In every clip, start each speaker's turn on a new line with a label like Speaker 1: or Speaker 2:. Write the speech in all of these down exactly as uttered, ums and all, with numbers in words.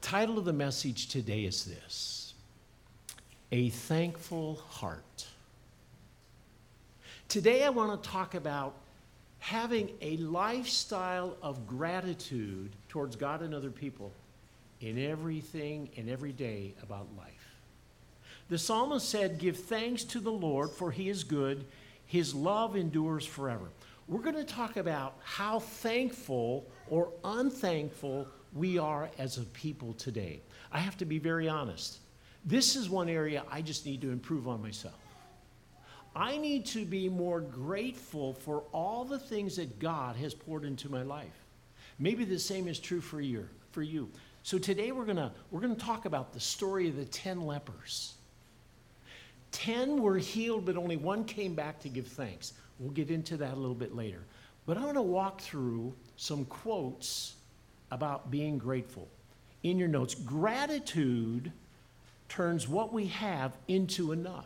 Speaker 1: title of the message today is this: A Thankful Heart. Today I want to talk about having a lifestyle of gratitude towards God and other people in everything and every day about life. The psalmist said, "Give thanks to the Lord, for he is good. His love endures forever." We're going to talk about how thankful or unthankful we are as a people today. I have to be very honest. This is one area I just need to improve on myself. I need to be more grateful for all the things that God has poured into my life. Maybe the same is true for you. For you. So today we're going to we're going to talk about the story of the ten lepers. Ten were healed, but only one came back to give thanks. We'll get into that a little bit later. But I'm going to walk through some quotes about being grateful. In your notes, gratitude turns what we have into enough.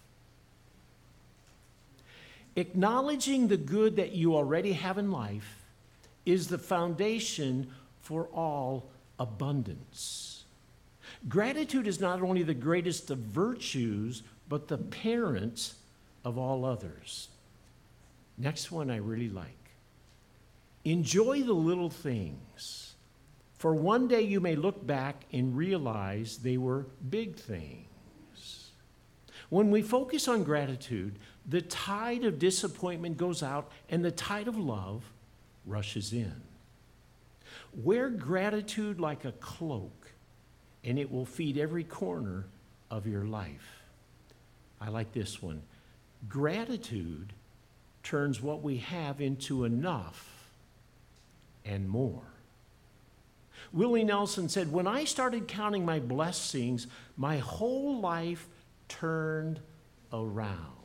Speaker 1: Acknowledging the good that you already have in life is the foundation for all abundance. Gratitude is not only the greatest of virtues, but the parent of all others. Next one I really like. Enjoy the little things, for one day you may look back and realize they were big things. When we focus on gratitude, the tide of disappointment goes out and the tide of love rushes in. Wear gratitude like a cloak, and it will feed every corner of your life. I like this one. Gratitude turns what we have into enough and more. Willie Nelson said, "When I started counting my blessings, my whole life turned around."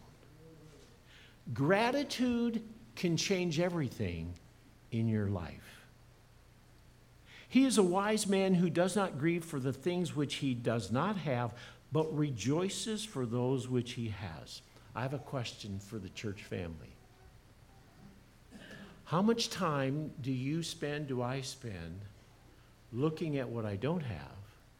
Speaker 1: Gratitude can change everything in your life. He is a wise man who does not grieve for the things which he does not have, but rejoices for those which he has. I have a question for the church family. How much time do you spend, do I spend, looking at what I don't have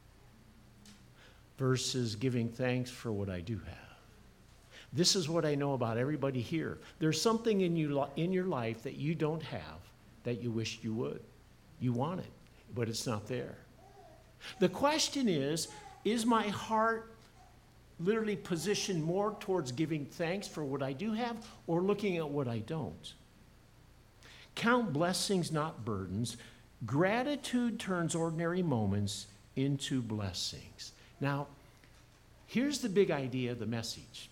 Speaker 1: versus giving thanks for what I do have? This is what I know about everybody here. There's something in you in your life that you don't have that you wish you would. You want it, but it's not there. The question is, is my heart literally positioned more towards giving thanks for what I do have or looking at what I don't? Count blessings, not burdens. Gratitude turns ordinary moments into blessings. Now, here's the big idea of the message.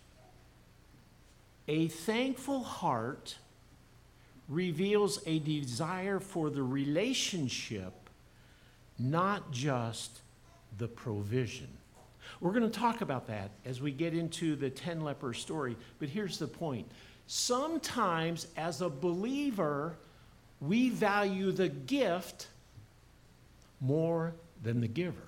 Speaker 1: A thankful heart reveals a desire for the relationship, not just the provision. We're going to talk about that as we get into the ten leper story, but here's the point. Sometimes as a believer, we value the gift more than the giver.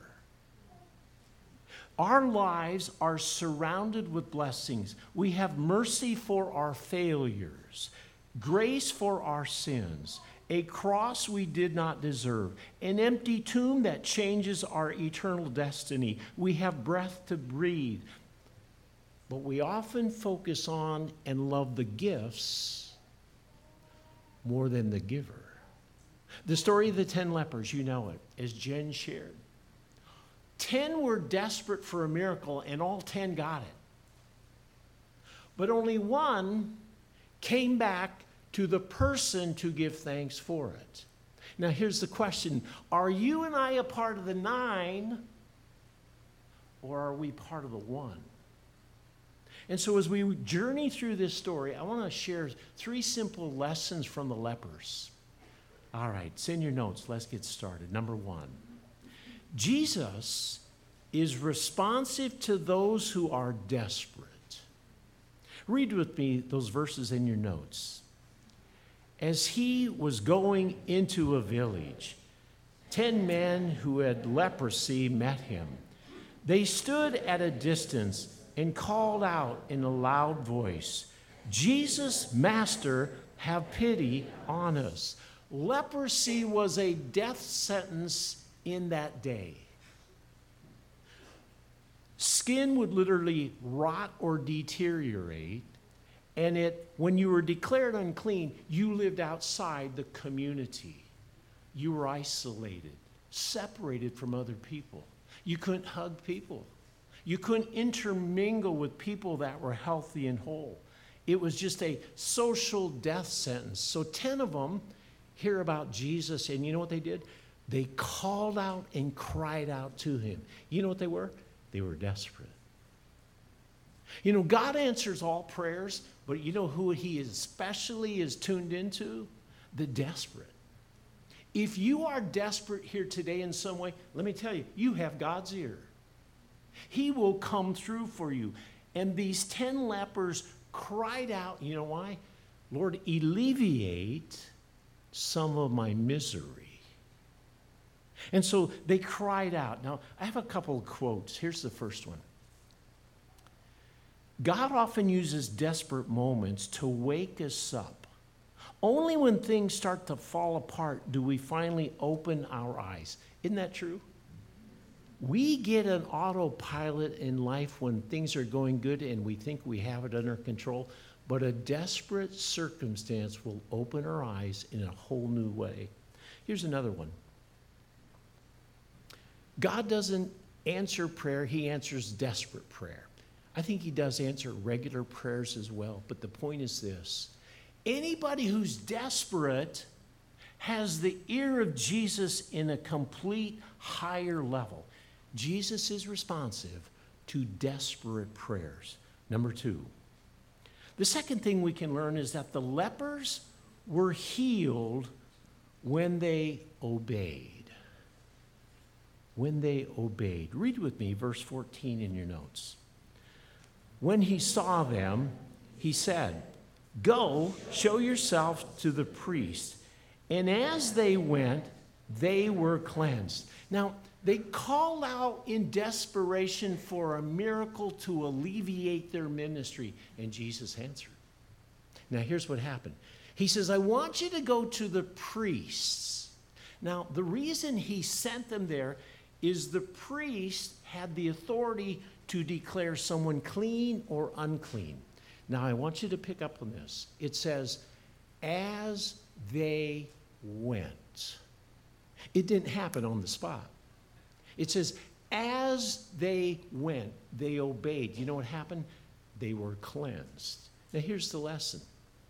Speaker 1: Our lives are surrounded with blessings. We have mercy for our failures, grace for our sins, a cross we did not deserve, an empty tomb that changes our eternal destiny. We have breath to breathe. But we often focus on and love the gifts more than the giver. The story of the ten lepers, you know it, as Jen shared. Ten were desperate for a miracle, and all ten got it. But only one came back to the person to give thanks for it. Now here's the question. Are you and I a part of the nine, or are we part of the one? And so as we journey through this story, I want to share three simple lessons from the lepers. All right, it's in your notes. Let's get started. Number one, Jesus is responsive to those who are desperate. Read with me those verses in your notes. As he was going into a village, ten men who had leprosy met him. They stood at a distance and called out in a loud voice, "Jesus, Master, have pity on us." Leprosy was a death sentence in that day. skin would literally rot or deteriorate. And it, when you were declared unclean, you lived outside the community. You were isolated, separated from other people. You couldn't hug people. You couldn't intermingle with people that were healthy and whole. It was just a social death sentence. So ten of them hear about Jesus, and you know what they did? They called out and cried out to him. You know what they were? They were desperate. You know, God answers all prayers, but you know who he especially is tuned into? The desperate. If you are desperate here today in some way, let me tell you, you have God's ear. He will come through for you. And these ten lepers cried out, you know why? Lord, alleviate some of my misery. And so they cried out. Now, I have a couple of quotes. Here's the first one. God often uses desperate moments to wake us up. Only when things start to fall apart do we finally open our eyes. Isn't that true? We get an autopilot in life when things are going good and we think we have it under control, but a desperate circumstance will open our eyes in a whole new way. Here's another one. God doesn't answer prayer, he answers desperate prayer. I think he does answer regular prayers as well, but the point is this. Anybody who's desperate has the ear of Jesus in a complete higher level. Jesus is responsive to desperate prayers. Number two, the second thing we can learn is that the lepers were healed when they obeyed. When they obeyed. Read with me verse fourteen in your notes. When he saw them, he said, "Go, show yourself to the priest." And as they went, they were cleansed. Now, they called out in desperation for a miracle to alleviate their ministry, and Jesus answered. Now, here's what happened. He says, I want you to go to the priests. Now, the reason he sent them there is the priest had the authority to declare someone clean or unclean. Now, I want you to pick up on this. It says, as they went. It didn't happen on the spot. It says, as they went, they obeyed. You know what happened? They were cleansed. Now, here's the lesson.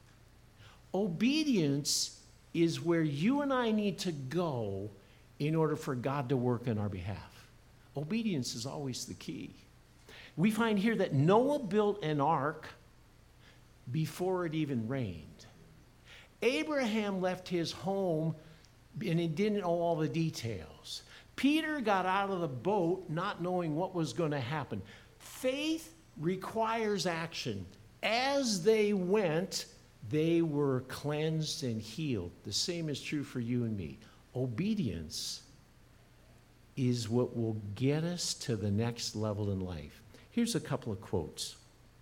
Speaker 1: Obedience is where you and I need to go in order for God to work on our behalf. Obedience is always the key. We find here that Noah built an ark before it even rained. Abraham left his home and he didn't know all the details. Peter got out of the boat not knowing what was going to happen. Faith requires action. As they went, they were cleansed and healed. The same is true for you and me. Obedience is what will get us to the next level in life. Here's a couple of quotes.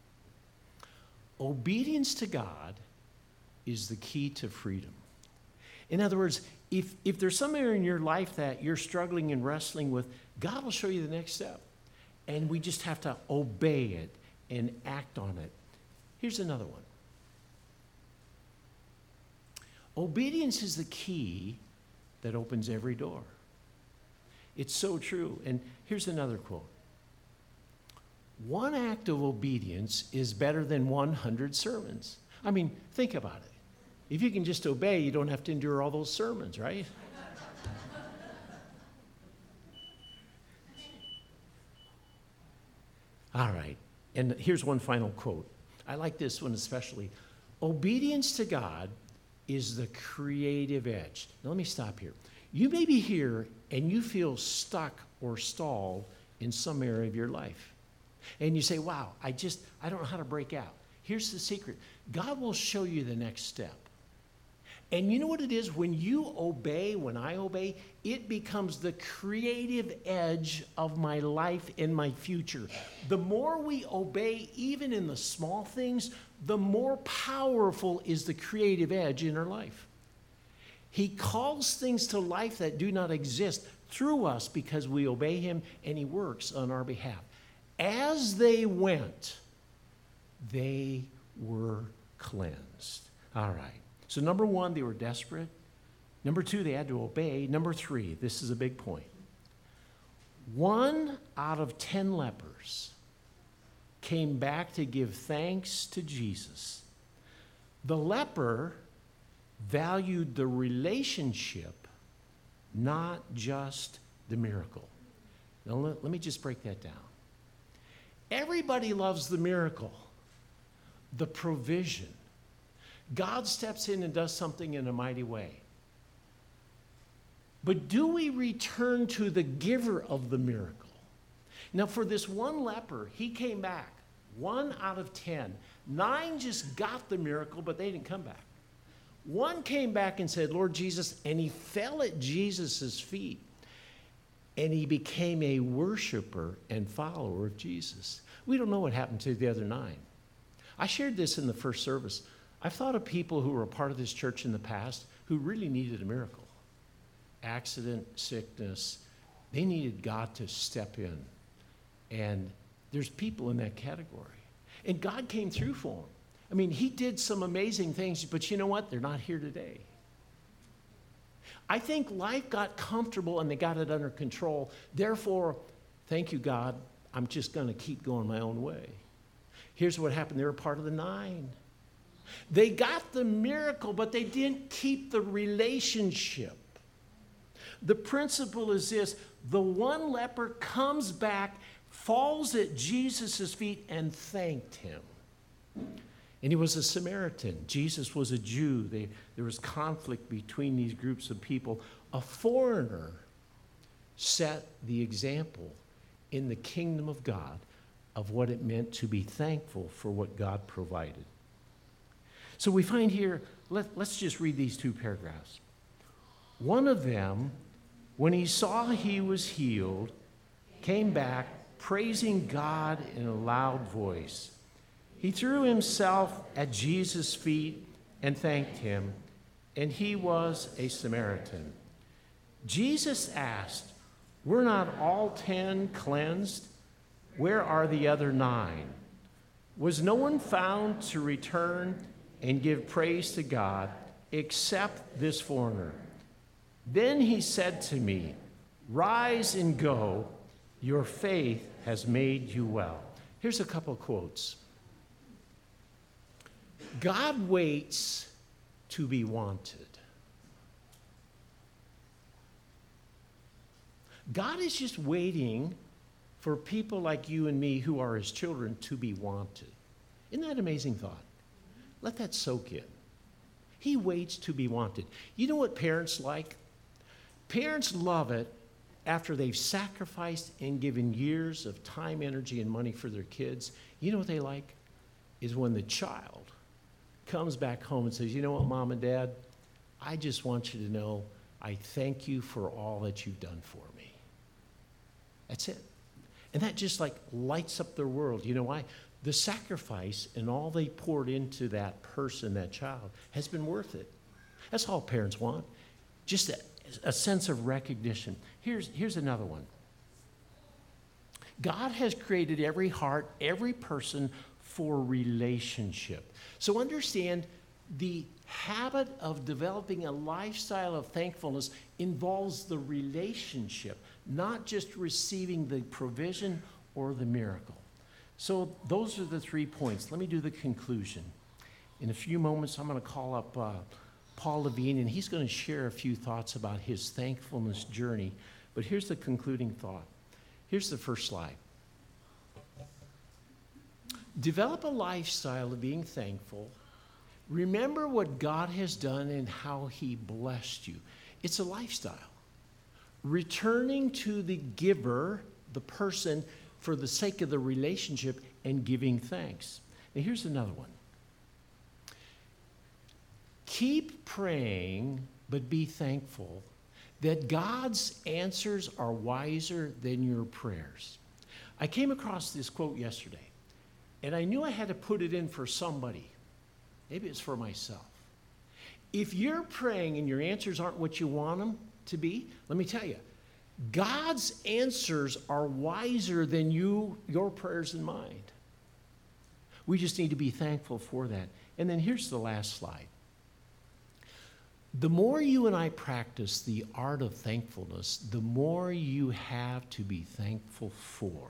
Speaker 1: Obedience to God is the key to freedom. In other words, if, if there's some area in your life that you're struggling and wrestling with, God will show you the next step. And we just have to obey it and act on it. Here's another one. Obedience is the key that opens every door. It's so true. And here's another quote. One act of obedience is better than one hundred sermons. I mean, think about it. If you can just obey, you don't have to endure all those sermons, right? All right. And here's one final quote. I like this one especially. Obedience to God is the creative edge. Now, let me stop here. You may be here and you feel stuck or stalled in some area of your life. And you say, wow, I just, I don't know how to break out. Here's the secret. God will show you the next step. And you know what it is? When you obey, when I obey, it becomes the creative edge of my life and my future. The more we obey, even in the small things, the more powerful is the creative edge in our life. He calls things to life that do not exist through us because we obey him and he works on our behalf. As they went, they were cleansed. All right. So number one, they were desperate. Number two, they had to obey. Number three, this is a big point. One out of ten lepers came back to give thanks to Jesus. The leper valued the relationship, not just the miracle. Now, let, let me just break that down. Everybody loves the miracle, the provision. God steps in and does something in a mighty way. But do we return to the giver of the miracle? Now, for this one leper, he came back, one out of ten. Nine just got the miracle, but they didn't come back. One came back and said, Lord Jesus, and he fell at Jesus' feet, and he became a worshiper and follower of Jesus. We don't know what happened to the other nine. I shared this in the first service. I've thought of people who were a part of this church in the past who really needed a miracle. Accident, sickness, they needed God to step in. And there's people in that category. And God came through for them. I mean, he did some amazing things, but you know what? They're not here today. I think life got comfortable and they got it under control. Therefore, thank you, God, I'm just going to keep going my own way. Here's what happened. They were part of the nine. They got the miracle, but they didn't keep the relationship. The principle is this: the one leper comes back, falls at Jesus' feet, and thanked him. And he was a Samaritan. Jesus was a Jew. They, there was conflict between these groups of people. A foreigner set the example in the kingdom of God of what it meant to be thankful for what God provided. So we find here, let, let's just read these two paragraphs. One of them, when he saw he was healed, came back praising God in a loud voice. He threw himself at Jesus' feet and thanked him, and he was a Samaritan. Jesus asked, were not all ten cleansed? Where are the other nine? Was no one found to return and give praise to God except this foreigner? Then he said to me, rise and go, your faith has made you well. Here's a couple of quotes. God waits to be wanted. God is just waiting for people like you and me who are his children to be wanted. Isn't that an amazing thought? Let that soak in. He waits to be wanted. You know what parents like? Parents love it after they've sacrificed and given years of time, energy, and money for their kids. You know what they like? Is when the child comes back home and says, you know what, Mom and Dad, I just want you to know I thank you for all that you've done for me. That's it. And that just like lights up their world. You know why? The sacrifice and all they poured into that person, that child, has been worth it. That's all parents want. Just a, a sense of recognition. Here's, here's another one. God has created every heart, every person for relationship. So understand the habit of developing a lifestyle of thankfulness involves the relationship, not just receiving the provision or the miracle. So those are the three points. Let me do the conclusion. In a few moments, I'm going to call up uh, Paul Levine, and he's going to share a few thoughts about his thankfulness journey. But here's the concluding thought. Here's the first slide. Develop a lifestyle of being thankful. Remember what God has done and how he blessed you. It's a lifestyle. Returning to the giver, the person, for the sake of the relationship and giving thanks. Now here's another one. Keep praying, but be thankful that God's answers are wiser than your prayers. I came across this quote yesterday, and I knew I had to put it in for somebody. Maybe it's for myself. If you're praying and your answers aren't what you want them to be, let me tell you, God's answers are wiser than you, your prayers and mine. We just need to be thankful for that. And then here's the last slide. The more you and I practice the art of thankfulness, the more you have to be thankful for.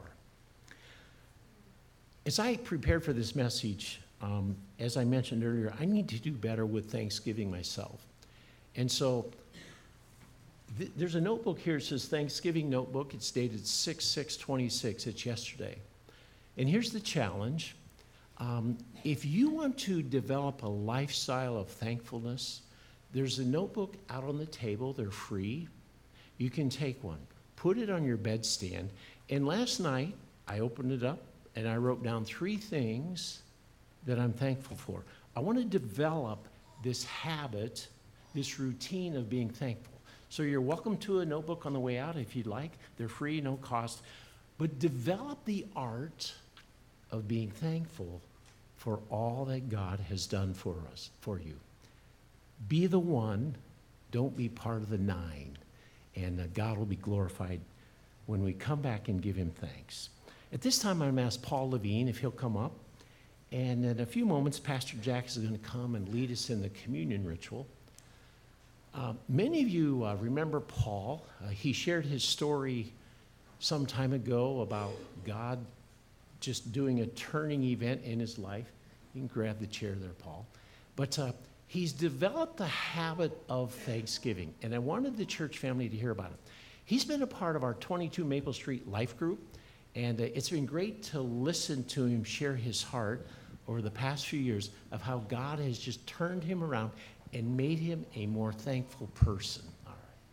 Speaker 1: As I prepared for this message, um, as I mentioned earlier, I need to do better with Thanksgiving myself. And so th- there's a notebook here that says Thanksgiving Notebook. It's dated six six twenty-six. It's yesterday. And here's the challenge. Um, if you want to develop a lifestyle of thankfulness, there's a notebook out on the table. They're free. You can take one. Put it on your bedstand. And last night, I opened it up, and I wrote down three things that I'm thankful for. I want to develop this habit, this routine of being thankful. So you're welcome to a notebook on the way out if you'd like. They're free, no cost. But develop the art of being thankful for all that God has done for us, for you. Be the one, don't be part of the nine, and uh, God will be glorified when we come back and give him thanks. At this time, I'm going to ask Paul Levine if he'll come up, and in a few moments, Pastor Jack is going to come and lead us in the communion ritual. Uh, many of you uh, remember Paul. Uh, he shared his story some time ago about God just doing a turning event in his life. You can grab the chair there, Paul. But uh, he's developed a habit of thanksgiving, and I wanted the church family to hear about it. He's been a part of our twenty-two Maple Street Life Group, and uh, it's been great to listen to him share his heart over the past few years of how God has just turned him around and made him a more thankful person. All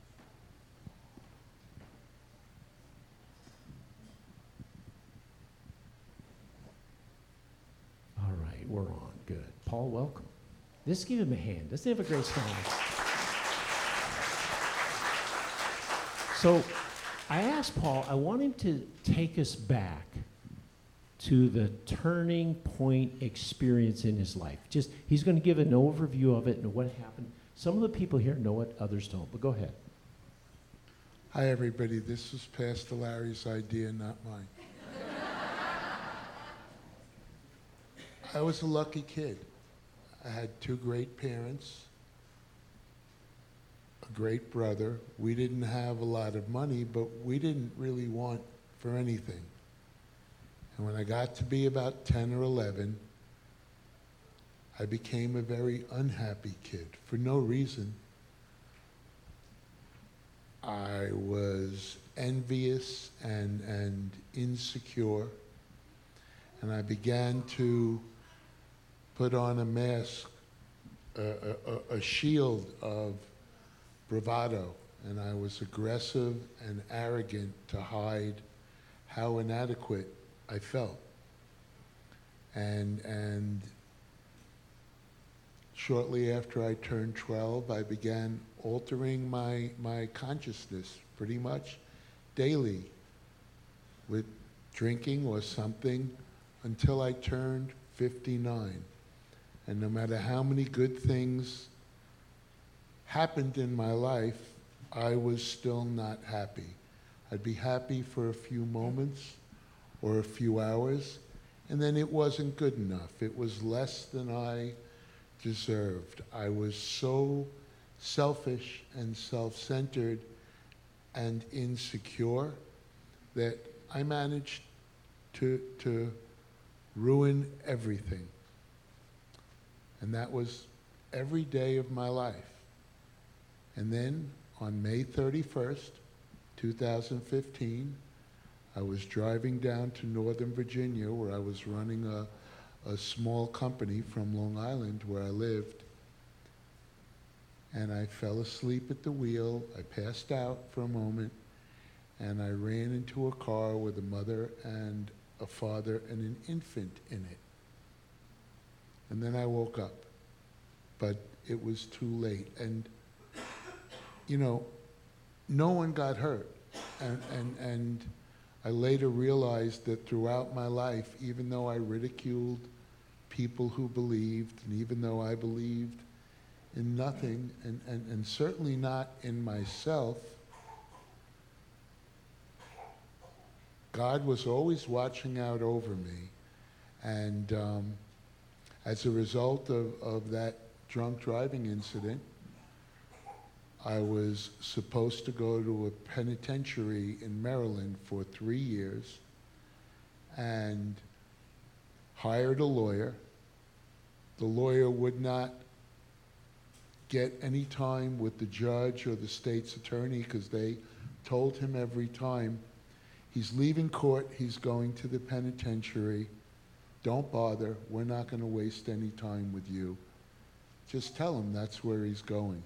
Speaker 1: right. All right, we're on. Good. Paul, welcome. Let's give him a hand. Let's have a great smile. So I asked Paul, I want him to take us back to the turning point experience in his life. Just, he's going to give an overview of it and what happened. Some of the people here know it, others don't, but go ahead.
Speaker 2: Hi, everybody. This was Pastor Larry's idea, not mine. I was a lucky kid. I had two great parents, a great brother. We didn't have a lot of money, but we didn't really want for anything. And when I got to be about ten or eleven, I became a very unhappy kid for no reason. I was envious and, and insecure, and I began to put on a mask, a, a, a shield of bravado, and I was aggressive and arrogant to hide how inadequate I felt. And, and shortly after I turned twelve, I began altering my, my consciousness pretty much daily with drinking or something until I turned fifty-nine. And no matter how many good things happened in my life, I was still not happy. I'd be happy for a few moments or a few hours, and then it wasn't good enough. It was less than I deserved. I was so selfish and self-centered and insecure that I managed to, to ruin everything. And that was every day of my life. And then on May thirty-first, two thousand fifteen, I was driving down to Northern Virginia where I was running a, a small company from Long Island where I lived. And I fell asleep at the wheel. I passed out for a moment, and I ran into a car with a mother and a father and an infant in it. And then I woke up, but it was too late. And, you know, no one got hurt. And, and, and I later realized that throughout my life, even though I ridiculed people who believed, and even though I believed in nothing, and, and, and certainly not in myself, God was always watching out over me. And um, as a result of, of that drunk driving incident, I was supposed to go to a penitentiary in Maryland for three years and hired a lawyer. The lawyer would not get any time with the judge or the state's attorney because they told him every time, he's leaving court, he's going to the penitentiary. Don't bother, we're not going to waste any time with you. Just tell him that's where he's going.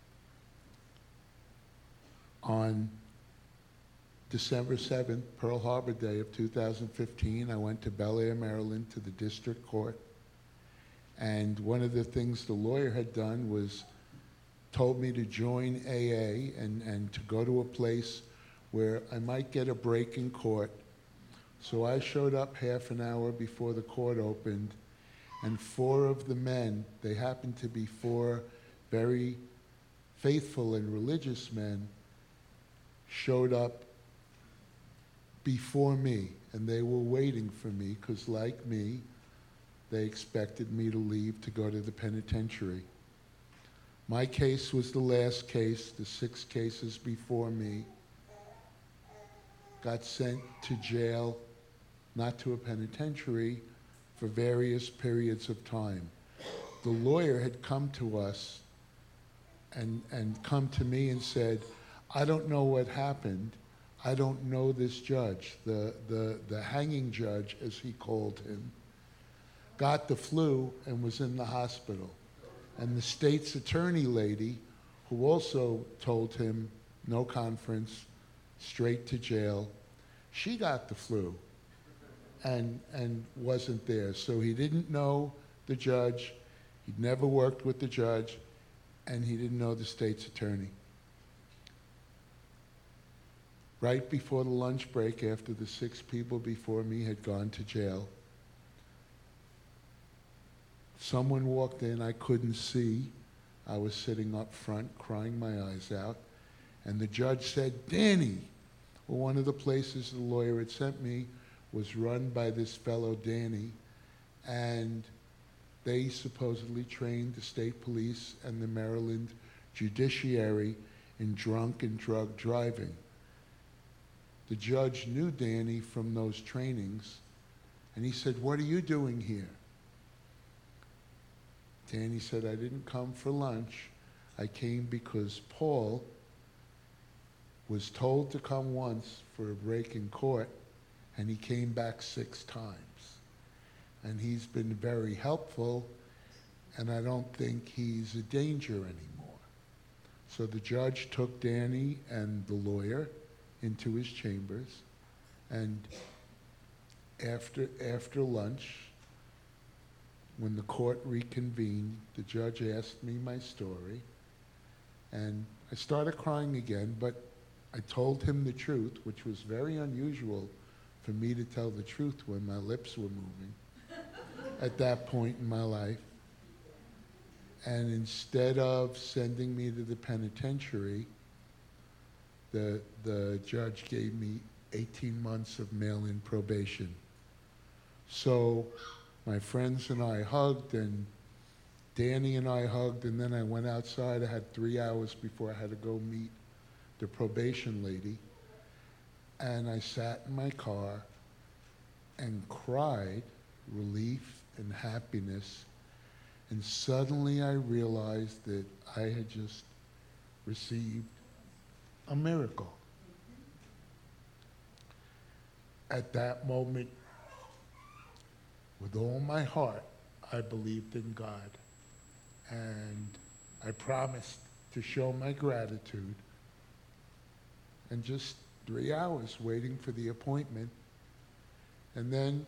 Speaker 2: On December seventh, Pearl Harbor Day of two thousand fifteen, I went to Bel Air, Maryland, to the district court. And one of the things the lawyer had done was told me to join A A and, and to go to a place where I might get a break in court. So I showed up half an hour before the court opened, and four of the men, they happened to be four very faithful and religious men, showed up before me, and they were waiting for me because, like me, they expected me to leave to go to the penitentiary. My case was the last case. The six cases before me got sent to jail, not to a penitentiary, for various periods of time. The lawyer had come to us and, and come to me and said, I don't know what happened. I don't know this judge. The, the, the hanging judge, as he called him, got the flu and was in the hospital. And the state's attorney lady, who also told him no conference, straight to jail, she got the flu and, and wasn't there. So he didn't know the judge, he'd never worked with the judge, and he didn't know the state's attorney. Right before the lunch break, after the six people before me had gone to jail, someone walked in I couldn't see. I was sitting up front crying my eyes out. And the judge said, Danny. Well, one of the places the lawyer had sent me was run by this fellow Danny. And they supposedly trained the state police and the Maryland judiciary in drunk and drug driving. The judge knew Danny from those trainings. And he said, what are you doing here? Danny said, I didn't come for lunch. I came because Paul was told to come once for a break in court, and he came back six times. And he's been very helpful, and I don't think he's a danger anymore. So the judge took Danny and the lawyer into his chambers, and after, after lunch, when the court reconvened, the judge asked me my story, and I started crying again, but I told him the truth, which was very unusual for me to tell the truth when my lips were moving at that point in my life. And instead of sending me to the penitentiary, the, the judge gave me eighteen months of mail-in probation. So my friends and I hugged, and Danny and I hugged, and then I went outside. I had three hours before I had to go meet the probation lady. And I sat in my car and cried relief and happiness. And suddenly I realized that I had just received a miracle. At that moment, with all my heart, I believed in God. And I promised to show my gratitude. And just three hours waiting for the appointment. And then,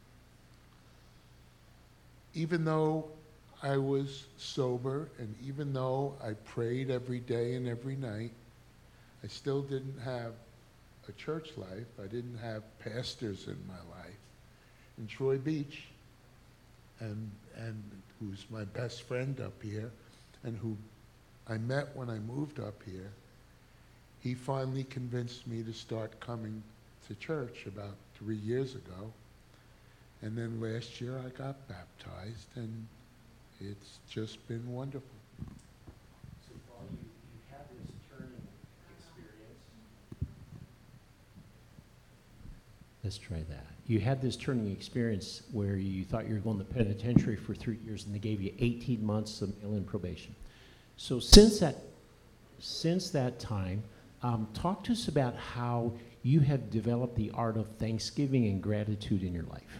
Speaker 2: even though I was sober, and even though I prayed every day and every night, I still didn't have a church life. I didn't have pastors in my life. In Troy Beach, and and who's my best friend up here, and who I met when I moved up here, he finally convinced me to start coming to church about three years ago. And then last year I got baptized, and it's just been wonderful.
Speaker 1: So, Paul, you, you had this turning experience. Let's try that. You had this turning experience where you thought you were going to the penitentiary for three years, and they gave you eighteen months of mail-in probation. So since that, since that time, um, talk to us about how you have developed the art of thanksgiving and gratitude in your life.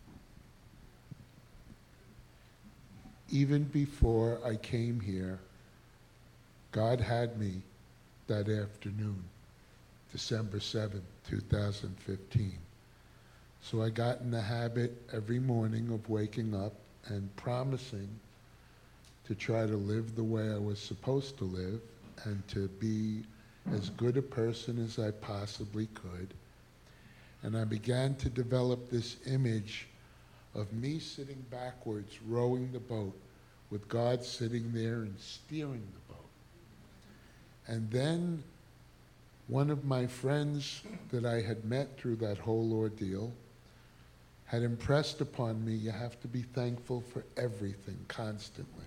Speaker 2: Even before I came here, God had me that afternoon, December seventh, two thousand fifteen. So I got in the habit every morning of waking up and promising to try to live the way I was supposed to live and to be as good a person as I possibly could. And I began to develop this image of me sitting backwards, rowing the boat, with God sitting there and steering the boat. And then one of my friends that I had met through that whole ordeal had impressed upon me, you have to be thankful for everything constantly.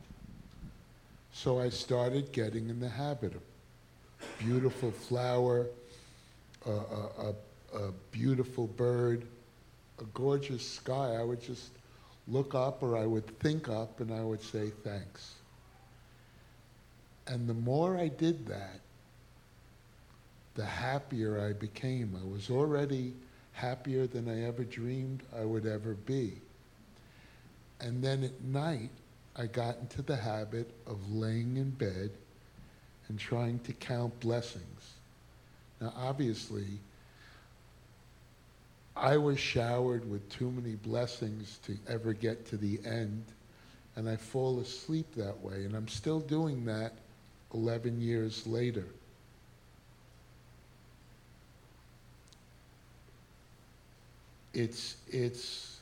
Speaker 2: So I started getting in the habit of beautiful flower, a, a, a, a beautiful bird, a gorgeous sky. I would just look up, or I would think up, and I would say thanks. And the more I did that, the happier I became. I was already happier than I ever dreamed I would ever be. And then at night, I got into the habit of laying in bed and trying to count blessings. Now, obviously, I was showered with too many blessings to ever get to the end, and I fall asleep that way, and I'm still doing that eleven years later. It's, it's,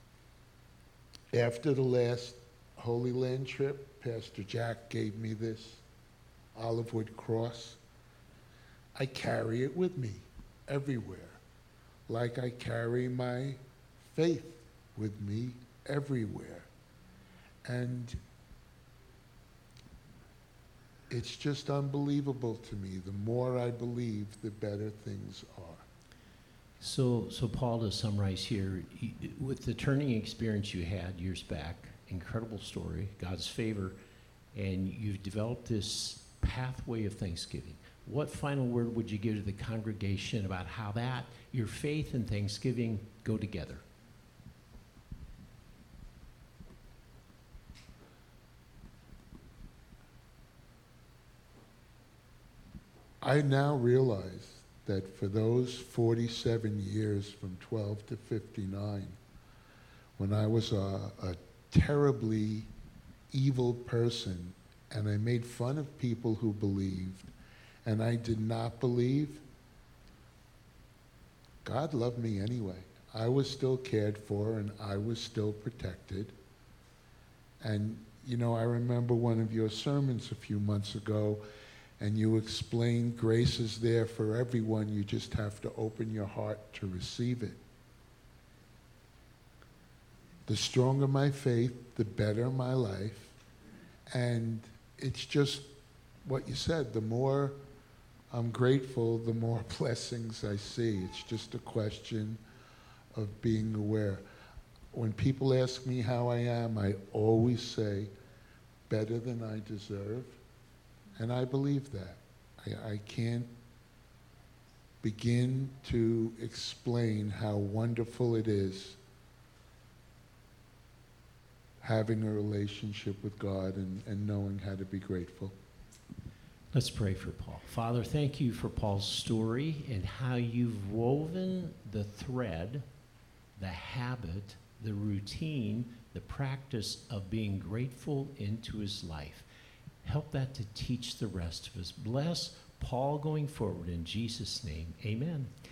Speaker 2: after the last Holy Land trip, Pastor Jack gave me this olive wood cross. I carry it with me everywhere, like I carry my faith with me everywhere. And it's just unbelievable to me. The more I believe, the better things are.
Speaker 1: So, so Paul, to summarize here, y- with the turning experience you had years back, incredible story, God's favor, and you've developed this pathway of thanksgiving. What final word would you give to the congregation about how that, your faith and thanksgiving, go together?
Speaker 2: I now realize that for those forty-seven years, from twelve to fifty-nine, when I was a, a terribly evil person and I made fun of people who believed and I did not believe, God loved me anyway. I was still cared for and I was still protected. And, you know, I remember one of your sermons a few months ago, and you explained grace is there for everyone. You just have to open your heart to receive it. The stronger my faith, the better my life. And it's just what you said. The more I'm grateful, the more blessings I see. It's just a question of being aware. When people ask me how I am, I always say, better than I deserve. And I believe that. I, I can't begin to explain how wonderful it is having a relationship with God and, and knowing how to be grateful.
Speaker 1: Let's pray for Paul. Father, thank you for Paul's story and how you've woven the thread, the habit, the routine, the practice of being grateful into his life. Help that to teach the rest of us. Bless Paul going forward in Jesus' name. Amen.